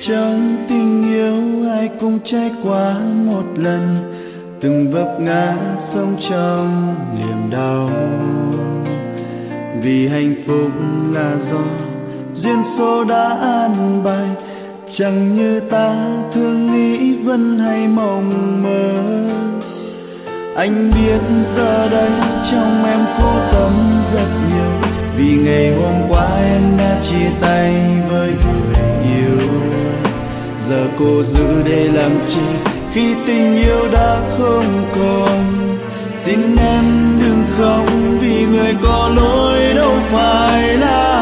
trong tình yêu ai cũng trải qua một lần, từng vấp ngã sống trong niềm đau. Vì hạnh phúc là do duyên số đã an bài, chẳng như ta thường nghĩ vẫn hay mộng mơ. Anh biết giờ đây trong em khổ tâm rất nhiều, vì ngày hôm qua em đã chia tay với người yêu. Giờ cô giữ để làm chi khi tình yêu đã không còn. Xin em đừng khóc vì người có lỗi đâu phải là